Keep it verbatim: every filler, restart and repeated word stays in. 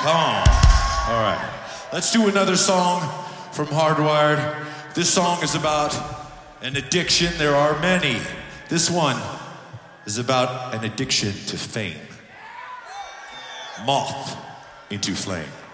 Come on. All right. Let's do another song from Hardwired. This song is about an addiction. There are many. This one is about an addiction to fame. Moth into Flame.